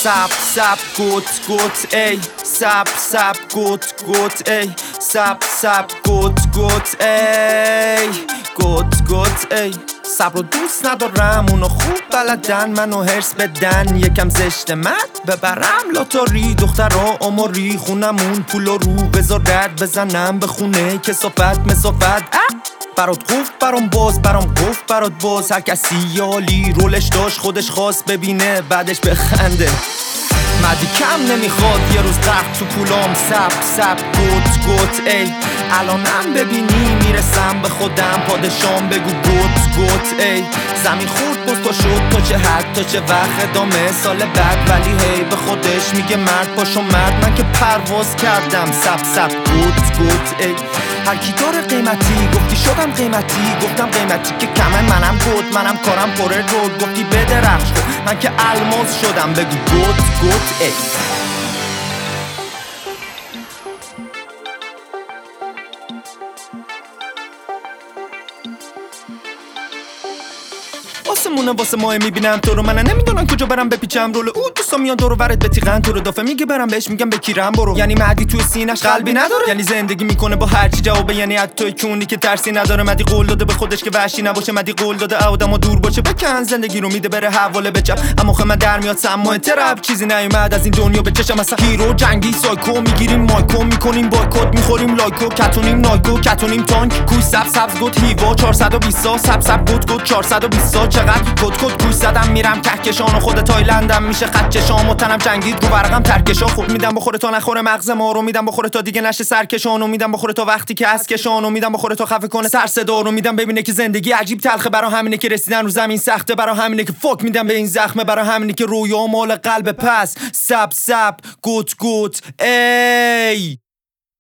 سب سب گوت گوت ای سب سب گوت گوت ای سب سب گوت گوت ای گوت گوت ای صبر و دوست ندارم اونو خوب بلدن منو هرس بدن یکم زشت من ببرم لاتاری دخترا عمری خونمون پولو رو بذار رد بزنم به خونه کسافت مسافت برات گفت برام باز برام گفت برات باز هر کسی یالی رولش داشت خودش خواست ببینه بعدش بخنده مدی کم نمیخواد یه روز قرد تو پولام سب سب گوت گوت ای الانم ببینی میرسم به خودم پادشام بگو گوت گوت ای زمین خورد باز پا شد تا چه حد تا چه وقت ادامه سال بعد ولی هی به خودش میگه مرد باشو مرد من که پرواز کردم سب سب گوت گوت ای هر کی داره قیمتی گفتی شدم قیمتی گفتم قیمتی که کمه منم گوت منم کارم پره رود گفتی بدرخش من که الماس شدم بگو گوت گوت ای آسمونه واسه ماه میبینم تو رو منم نمیدونم کجا برم بپیچم رول او دوستا میان دور و برت بتیغن تو رو دافه میگه برم بهش میگم بکیرم برو یعنی مهدی توی سینش قلبی نداره یعنی زندگی میکنه با هرچی جوابه یعنی از توی کونی که ترسی نداره مدی قول داده به خودش که وحشی نباشه مدی قول داده آدمو دور باشه بکن زندگی رو میده بره حواله بچم اما خب من در میاد سما ترپ چیزی نیومد از این دنیا به چشم اصلا هیرو جنگی سایکو میگیریم مایکو میکنیم بایکوت میخوریم لایکو کتونیم نایکو کتونیم تانک کوی سب سبز گوت هیوا 420 سب سب گوت گوت 420 چقدر کد کد کوش زدم میرم کهکشان و خود تایلندم میشه خط چشام و تنم جنگید رو ورقم ترکشا خوب میدم بخوره تا نخوره مغز ما رو میدم بخوره تا دیگه نشه سرکشان و میدم بخوره تا وقتی که از کشان و میدم بخوره تا خفه کنه سر صدا رو میدم ببینه که زندگی عجیب تلخه برا همینه که رسیدن رو زمین سخته برا همینه که فوک میدم به این زخمه برا همینه که رویا مال قلب پس سب سب گوت گوت ای